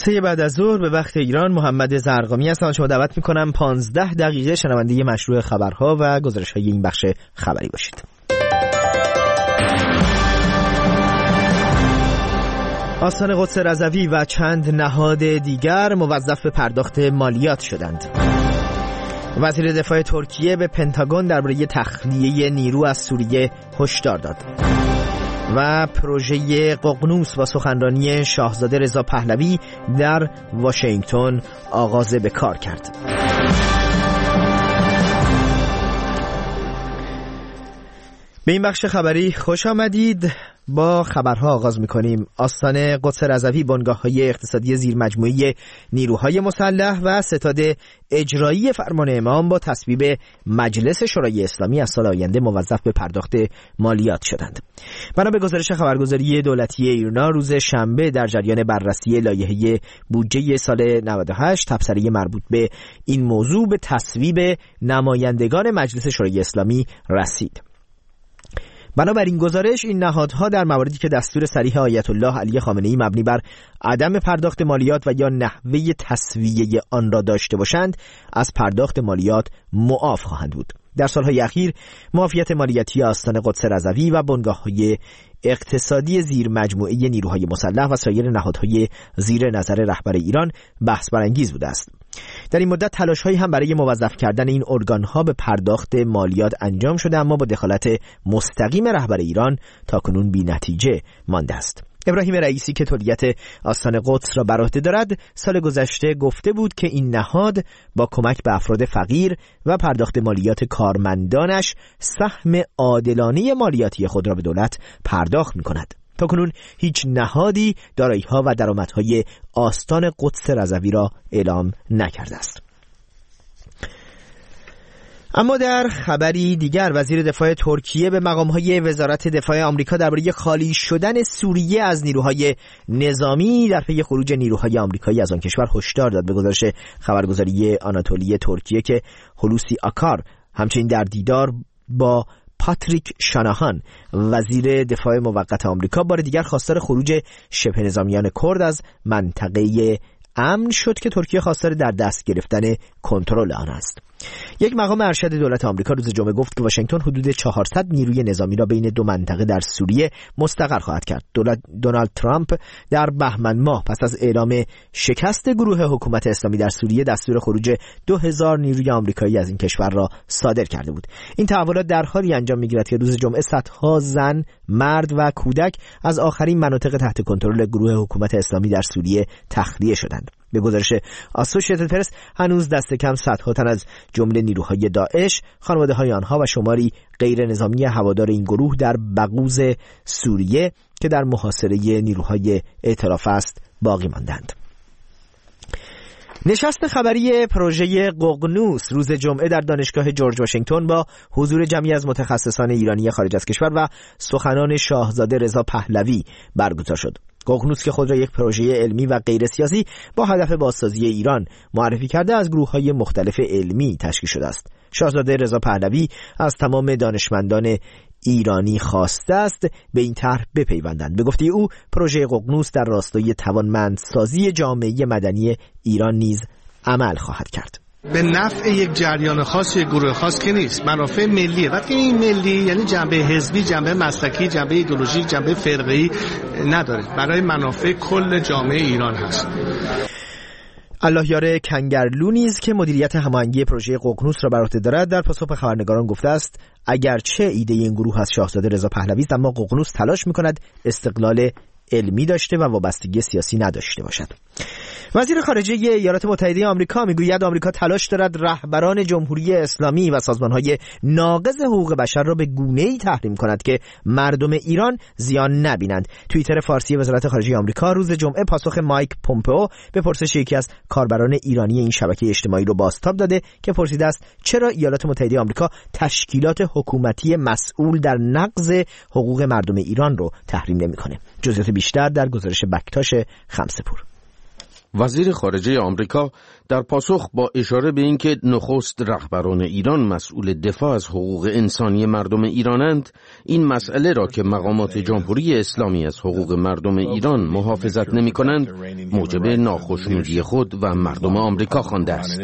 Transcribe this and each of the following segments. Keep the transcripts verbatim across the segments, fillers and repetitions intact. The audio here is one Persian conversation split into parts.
سه بعد از ظهر به وقت ایران محمد زرقامی هستم. شما دعوت میکنم پانزده دقیقه شنونده مشروع خبرها و گزارش‌های این بخش خبری باشید. آستان قدس رضوی و چند نهاد دیگر موظف به پرداخت مالیات شدند. وزیر دفاع ترکیه به پنتاگون درباره تخلیه نیرو از سوریه هشدار داد. و پروژه ققنوس با سخنرانی شاهزاده رضا پهلوی در واشنگتن آغاز به کار کرد. به این بخش خبری خوش آمدید. با خبرها آغاز می‌کنیم. آستان قدس رضوی بنگاه‌های اقتصادی زیرمجموعه نیروهای مسلح و ستاد اجرایی فرمان امام با تصویب مجلس شورای اسلامی از سال آینده موظف به پرداخت مالیات شدند. بنا به گزارش خبرگزاری دولتی ایرنا روز شنبه در جریان بررسی لایحه بودجه سال نود و هشت تبصره مربوط به این موضوع به تصویب نمایندگان مجلس شورای اسلامی رسید. بنابراین گزارش این نهادها در مواردی که دستور صریح آیت الله علی خامنه‌ای مبنی بر عدم پرداخت مالیات و یا نحوه تسویه آن را داشته باشند از پرداخت مالیات معاف خواهند بود. در سالهای اخیر معافیت مالیاتی آستان قدس رضوی و بنگاه‌های اقتصادی زیر مجموعه نیروهای مسلح و سایر نهادهای زیر نظر رهبر ایران بحث برانگیز بوده است. در این مدت تلاش‌هایی هم برای موظف کردن این ارگان‌ها به پرداخت مالیات انجام شده، اما با دخالت مستقیم رهبر ایران تاکنون بی نتیجه مانده است. ابراهیم رئیسی که تولیت آستان قدس را بر عهده دارد سال گذشته گفته بود که این نهاد با کمک به افراد فقیر و پرداخت مالیات کارمندانش سهم عادلانه مالیاتی خود را به دولت پرداخت می‌کند. تاکنون هیچ نهادی دارایی‌ها و درآمدهای آستان قدس رضوی را اعلام نکرده است. اما در خبری دیگر وزیر دفاع ترکیه به مقام‌های وزارت دفاع آمریکا درباره خالی شدن سوریه از نیروهای نظامی در پی خروج نیروهای آمریکایی از آن کشور هشدار داد. به گزارش خبرگزاری آناتولی ترکیه که هلوسی آکار همچنین در دیدار با پاتریک شاناهان وزیر دفاع موقت آمریکا بار دیگر خواستار خروج شبه نظامیان کرد از منطقه امن شد که ترکیه خواستار در دست گرفتن کنترل آن است. یک مقام ارشد دولت آمریکا روز جمعه گفت که واشنگتن حدود چهارصد نیروی نظامی را بین دو منطقه در سوریه مستقر خواهد کرد. دولت دونالد ترامپ در بهمن ماه پس از اعلام شکست گروه حکومت اسلامی در سوریه دستور خروج دو هزار نیروی آمریکایی از این کشور را صادر کرده بود. این تحولات در حالی انجام می‌گیرد که روز جمعه صدها زن، مرد و کودک از آخرین مناطق تحت کنترل گروه حکومت اسلامی در سوریه تخلیه شدند. به گزارش آسوشیتد پرس هنوز دست کم صدها تن از جمله نیروهای داعش، خانواده‌های آنها و شماری غیر نظامی هوادار این گروه در بغوز سوریه که در محاصره نیروهای ائتلاف است باقی ماندند. نشست خبری پروژه ققنوس روز جمعه در دانشگاه جورج واشنگتن با حضور جمعی از متخصصان ایرانی خارج از کشور و سخنان شاهزاده رضا پهلوی برگزار شد. ققنوس که خود را یک پروژه علمی و غیر سیاسی با هدف بازسازی ایران معرفی کرده از گروه‌های مختلف علمی تشکیل شده است. شاهزاده رضا پهلوی از تمام دانشمندان ایرانی خواسته است به این طرح بپیوندند. به گفته او پروژه ققنوس در راستای توانمندسازی جامعه مدنی ایران نیز عمل خواهد کرد. به نفع یک جریان خاص، یک گروه خاص که نیست، منافع ملیه. وقتی این ملی یعنی جنبه حزبی، جنبه مسلکی، جنبه ایدئولوژیک، جنبه فرقه‌ای نداره، برای منافع کل جامعه ایران هست. الله یار کنگرلو نیز که مدیریت هماهنگی پروژه ققنوس را بر عهده دارد در پاسخ به خبرنگاران گفته است اگرچه ایده این گروه از شاهزاده رضا پهلوی است، اما ققنوس تلاش می‌کند استقلال علمی داشته و وابستگی سیاسی نداشته باشد. وزیر خارجه ایالات متحده آمریکا میگوید آمریکا تلاش دارد رهبران جمهوری اسلامی و سازمان‌های ناقض حقوق بشر را به گونه‌ای تحریم کند که مردم ایران زیان نبینند. توییتر فارسی وزارت خارجه آمریکا روز جمعه پاسخ مایک پومپئو به پرسش یکی از کاربران ایرانی این شبکه اجتماعی را بازتاب داده که پرسیده است چرا ایالات متحده آمریکا تشکیلات حکومتی مسئول در نقض حقوق مردم ایران را تحریم نمی‌کنه. جزئیات بیشتر در گزارش بکتاش خمسپور. وزیر خارجه آمریکا در پاسخ با اشاره به اینکه نخست رهبران ایران مسئول دفاع از حقوق انسانی مردم ایرانند، این مسئله را که مقامات جمهوری اسلامی از حقوق مردم ایران محافظت نمی کنند موجب ناخشنودی خود و مردم آمریکا خوانده است.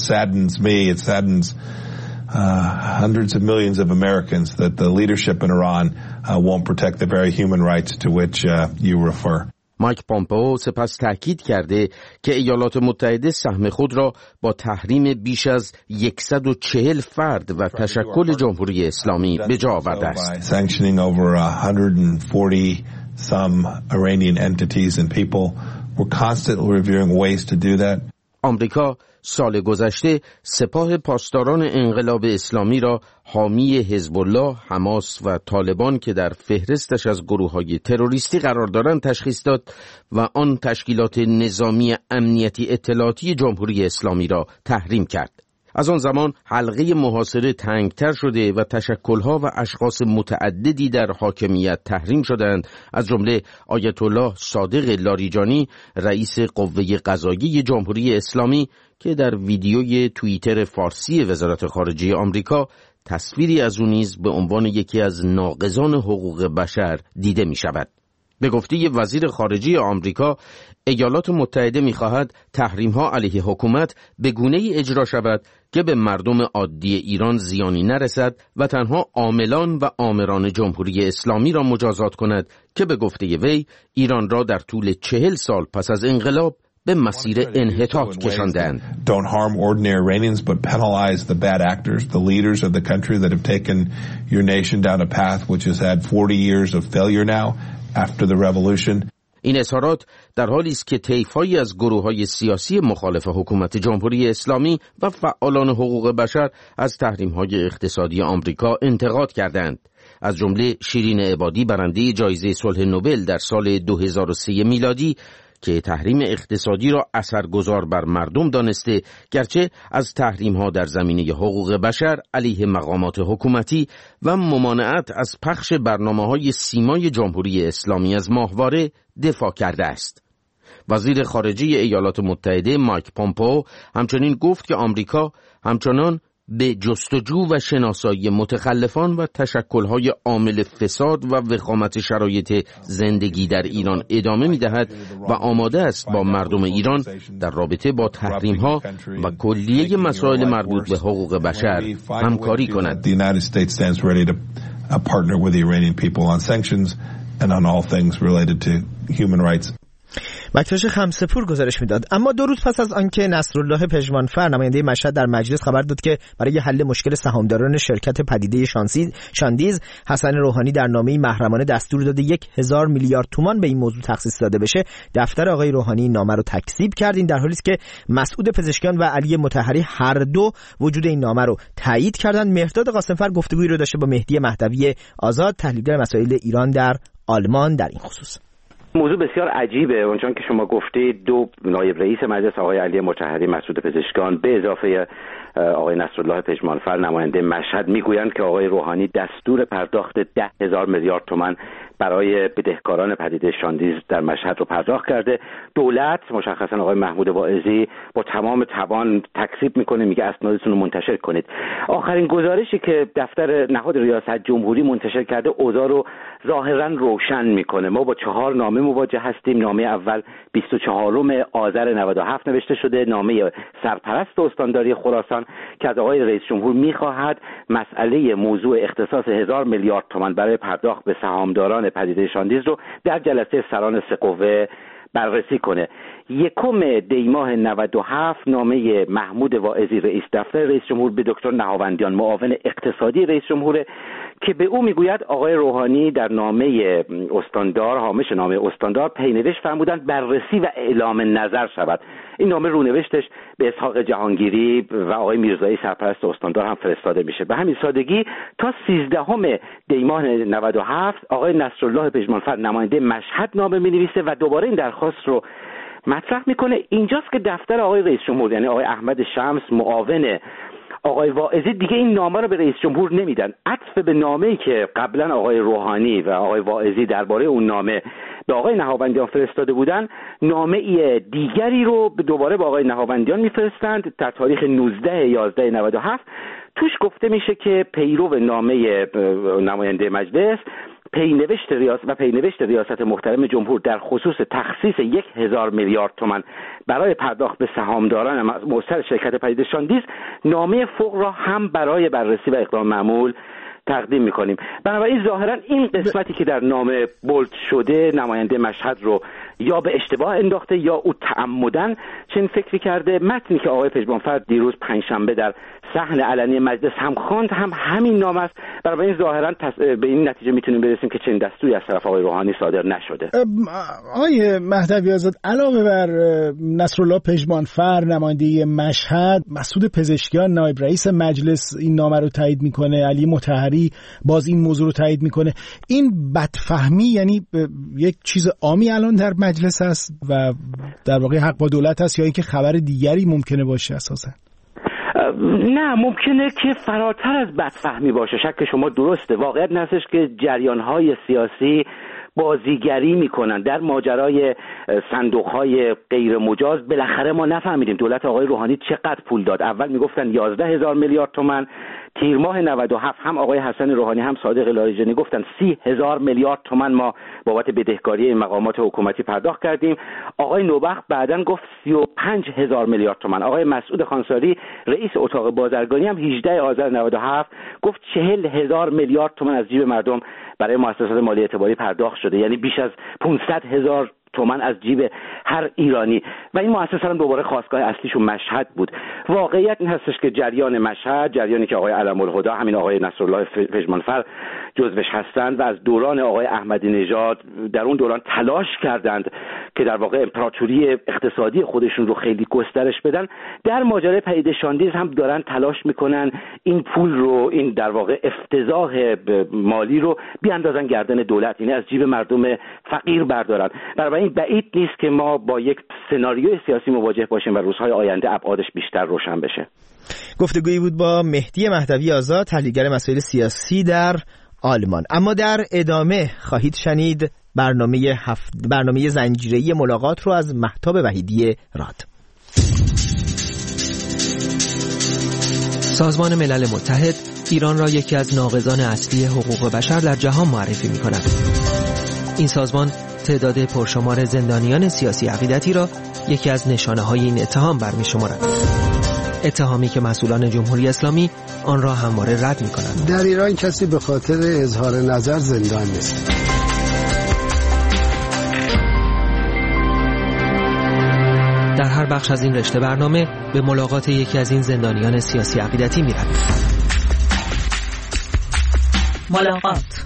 Hundreds of millions of Americans that the leadership in Iran won't protect the very human rights to which you refer. مایک پامپئو سپس تاکید کرده که ایالات متحده سهم خود را با تحریم بیش از صد و چهل فرد و تشکل جمهوری اسلامی به جا آورده است. Sanctioning over one hundred forty some Iranian entities and people. We're constantly reviewing ways to do that. آمریکا سال گذشته سپاه پاسداران انقلاب اسلامی را حامی حزب الله، حماس و طالبان که در فهرستش از گروه‌های تروریستی قرار دارند تشخیص داد و آن تشکیلات نظامی امنیتی اطلاعاتی جمهوری اسلامی را تحریم کرد. از آن زمان حلقه محاصره تنگتر شده و تشکل‌ها و اشخاص متعددی در حاکمیت تحریم شدند، از جمله آیت الله صادق لاریجانی رئیس قوه قضاییه جمهوری اسلامی که در ویدیوی توییتر فارسی وزارت خارجه آمریکا تصویری از او نیز به عنوان یکی از ناقضان حقوق بشر دیده می شود. به گفته وزیر خارجه آمریکا، ایالات متحده می‌خواهد تحریم‌ها علیه حکومت به گونه‌ای اجرا شود که به مردم عادی ایران زیانی نرسد و تنها عاملان و آمران جمهوری اسلامی را مجازات کند که به گفته وی ایران را در طول چهل سال پس از انقلاب به مسیر انحطاط کشاندند. Don't harm ordinary Iranians but penalize the bad actors, the leaders of the country that have taken your nation down a path which has had forty years of failure now after the revolution. این اظهارات در حالی است که طیف‌هایی از گروه‌های سیاسی مخالف حکومت جمهوری اسلامی و فعالان حقوق بشر از تحریم‌های اقتصادی آمریکا انتقاد کردند. از جمله شیرین عبادی برنده جایزه صلح نوبل در سال دو هزار و سه میلادی که تحریم اقتصادی را اثرگذار بر مردم دانسته، گرچه از تحریم‌ها در زمینه حقوق بشر علیه مقامات حکومتی و ممانعت از پخش برنامه‌های سیمای جمهوری اسلامی از ماهواره دفاع کرده است. وزیر خارجه ایالات متحده مایک پامپئو همچنین گفت که آمریکا همچنان به جستجو و شناسایی متخلفان و تشکل‌های عامل فساد و وخامت شرایط زندگی در ایران ادامه می‌دهد و آماده است با مردم ایران در رابطه با تحریم‌ها و کلیه مسائل مربوط به حقوق بشر همکاری کند. مکتوش خمسه‌پور گزارش میداد. اما دو روز پس از آنکه نصرالله پژمانفر نماینده مشهد در مجلس خبر داد که برای حل مشکل سهامداران شرکت پدیده شاندیز حسن روحانی در نامه‌ای محرمانه دستور داده یک هزار میلیارد تومان به این موضوع تخصیص داده بشه، دفتر آقای روحانی نامه رو تکذیب کرد. این در حالی است که مسعود پزشکیان و علی مطهری هر دو وجود این نامه رو تایید کردند. مهرداد قاسمفر گفتگویی رو داشته با مهدی مهدوی آزاد، تحلیلگر مسائل ایران در آلمان در این خصوص. موضوع بسیار عجیبه. اونچنان که شما گفتید، دو نایب رئیس مجلس آقای علی مطهری، مسعود پزشکیان به اضافه آقای نصرالله پژمانفر نماینده مشهد میگویند که آقای روحانی دستور پرداخت ده هزار میلیارد تومان برای بدهکاران پدیده شاندیز در مشهد رو پرداخت کرده. دولت مشخصا آقای محمود واعظی با تمام توان تکذیب میکنه، میگه اسنادتون رو منتشر کنید. آخرین گزارشی که دفتر نهاد ریاست جمهوری منتشر کرده اوضاع رو ظاهرا روشن میکنه. ما با چهار نامه مواجه هستیم. نامه اول بیست و چهارم آذر نود و هفت نوشته شده، نامه سرپرست استانداری خراسان که از آقای رئیس جمهور میخواهد مسئله موضوع اختصاص هزار میلیارد تومان برای پرداخت به سهامداران پدیده شاندیز رو در جلسه سران سه قوه بررسی کنه. یکم دی ماه نود و هفت نامه محمود واعظی رئیس دفتر رئیس جمهور به دکتر نهاوندیان معاون اقتصادی رئیس جمهور که به او میگوید آقای روحانی در نامه استاندار، هامش نامه استاندار پینوشت فرمودند بررسی و اعلام نظر شود. این نامه رونوشتش به اسحاق جهانگیری و آقای میرزایی سرپرست استاندار هم فرستاده میشه. به همین سادگی تا سیزدهم دی ماه نود و هفت آقای نصرالله پژمانفر نماینده مشهد نامه مینویسه و دوباره این درخواست رو مطرح میکنه. اینجاست که دفتر آقای رئیس جمهور یعنی آقای احمد شمس معاون آقای واعظی دیگه این نامه رو به رئیس جمهور نمیدن. عطف به نامه‌ای که قبلا آقای روحانی و آقای واعظی درباره اون نامه به آقای نهاوندیان فرستاده بودن، نامه دیگری رو دوباره به آقای نهاوندیان میفرستند در تاریخ نوزده یازده نود و هفت. توش گفته میشه که پیرو نامه نماینده مجلس پینوشت ریاست و پینوشت ریاست محترم جمهور در خصوص تخصیص یک هزار میلیارد تومان برای پرداخت به سهامداران مؤثر شرکت پدیده شاندیز، نامه فوق را هم برای بررسی و اقدام معمول تقدیم میکنیم. بنابراین ظاهرا این قسمتی که در نامه بولد شده نماینده مشهد رو یا به اشتباه انداخته یا او تعمدن چنین فکری کرده. متنی که آقای پژمانفر دیروز پنجشنبه در صحن علنی مجلس هم خواند هم همین نامه است. بنابراین ظاهرا به این نتیجه میتونیم برسیم که چنین دستوری از طرف آقای روحانی صادر نشده. آقای مهدوی آزاد، علاوه بر نصرالله پژمانفر نماینده مشهد، مسعود پزشکیان نایب رئیس مجلس این نامه رو تایید میکنه، علی مطهری باز این موضوع رو تایید میکنه. این بدفهمی یعنی یک چیز عامی الان در مجلس است و در واقع حق با دولت است یا اینکه خبر دیگری ممکنه باشه اساسا؟ نه، ممکنه که فراتر از بدفهمی باشه. شک شما درسته. واقعیت این هستش که جریان‌های سیاسی بازیگری میکنن در ماجرای صندوق‌های غیر مجاز. بالاخره ما نفهمیدیم دولت آقای روحانی چقدر پول داد. اول میگفتن یازده هزار میلیارد تومان، تیر ماه نود و هفت هم آقای حسن روحانی هم صادق لاریجانی گفتن سی هزار میلیارد تومان ما بابت بدهکاری این مقامات حکومتی پرداخت کردیم. آقای نوبخت بعداً گفت سی و پنج هزار میلیارد تومان. آقای مسعود خانساری رئیس اتاق بازرگانی هم هجده آذر نود و هفت گفت چهل هزار میلیارد تومان از جیب مردم برای مؤسسات مالی اعتباری پرداخت شده، یعنی بیش از پانصد هزار تومان از جیب هر ایرانی. و این مؤسسه هم دوباره خواستگاه اصلیشون مشهد بود. واقعیت این هستش که جریان مشهد، جریانی که آقای علم‌الهدی همین آقای نصرالله پژمانفر جزوش هستند و از دوران آقای احمدی نژاد در اون دوران تلاش کردند که در واقع امپراتوری اقتصادی خودشون رو خیلی گسترش بدن، در ماجرای پدیده شاندیز هم دارن تلاش میکنن این پول رو، این در واقع افتضاح مالی رو بیاندازن گردن دولت، یعنی از جیب مردم فقیر بردارن. برای این بعید نیست که ما با یک سناریوی سیاسی مواجه باشیم و روزهای آینده ابعادش بیشتر روشن بشه. گفتگویی بود با مهدی مهدوی آزاد، تحلیلگر مسائل سیاسی در آلمان. اما در ادامه خواهید شنید برنامه هفت... برنامه زنجیره‌ای ملاقات رو از مهتاب وحیدی راد. سازمان ملل متحد ایران را یکی از ناقضان اصلی حقوق بشر در جهان معرفی می‌کند. این سازمان تعداد پرشمار زندانیان سیاسی عقیدتی را یکی از نشانه‌های این اتهام برمی‌شمارد. اتهامی که مسئولان جمهوری اسلامی آن را همواره رد می‌کنند. در ایران کسی به خاطر اظهار نظر زندان نیست. در هر بخش از این رشته برنامه به ملاقات یکی از این زندانیان سیاسی عقیدتی می‌رویم. ملاقات.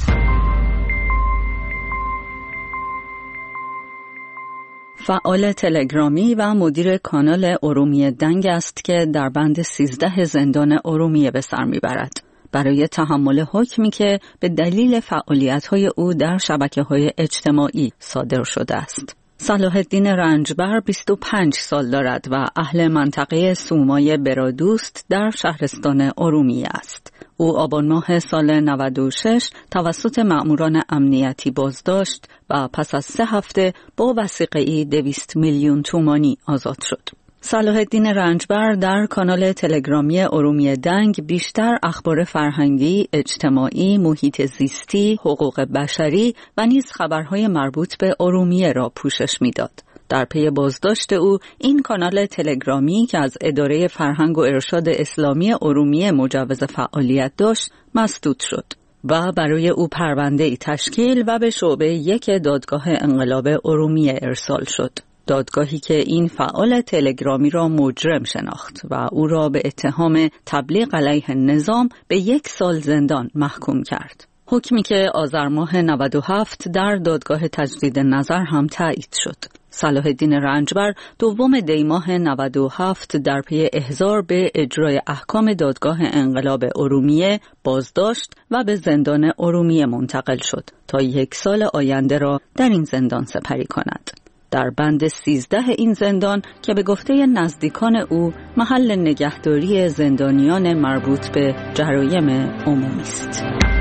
فعال تلگرامی و مدیر کانال ارومیه دنگ است که در بند سیزده زندان ارومیه به سر میبرد برای تحمل حکمی که به دلیل فعالیت‌های او در شبکه‌های اجتماعی صادر شده است. صلاح الدین رنجبر بیست و پنج سال دارد و اهل منطقه سومای برادوست در شهرستان ارومیه است. او آبان ماه سال نود و شش توسط مأموران امنیتی بازداشت و پس از سه هفته با وثیقه‌ای دویست میلیون تومانی آزاد شد. صلاح الدین رنجبر در کانال تلگرامی ارومیه دنگ بیشتر اخبار فرهنگی، اجتماعی، محیط زیستی، حقوق بشری و نیز خبرهای مربوط به ارومیه را پوشش می‌داد. در پی بازداشت او این کانال تلگرامی که از اداره فرهنگ و ارشاد اسلامی ارومیه مجوز فعالیت داشت مسدود شد و برای او پرونده‌ای تشکیل و به شعبه یک دادگاه انقلاب ارومیه ارسال شد. دادگاهی که این فعال تلگرامی را مجرم شناخت و او را به اتهام تبلیغ علیه نظام به یک سال زندان محکوم کرد. حکمی که آذر ماه نود و هفت در دادگاه تجدید نظر هم تایید شد. صلاح الدین رنجبر دوم دی ماه نود و هفت در پی احضار به اجرای احکام دادگاه انقلاب ارومیه بازداشت و به زندان ارومیه منتقل شد تا یک سال آینده را در این زندان سپری کند. در بند سیزده این زندان که به گفته نزدیکان او محل نگهداری زندانیان مربوط به جرایم عمومی است.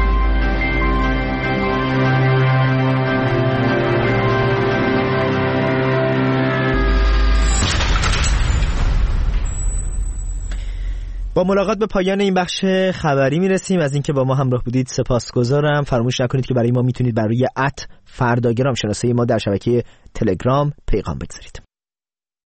با ملاقات به پایان این بخش خبری میرسیم. از اینکه با ما همراه بودید سپاسگزارم. فراموش نکنید که برای ما میتونید برای ات فرداگرام شناسه ما در شبکه تلگرام پیغام بگذارید.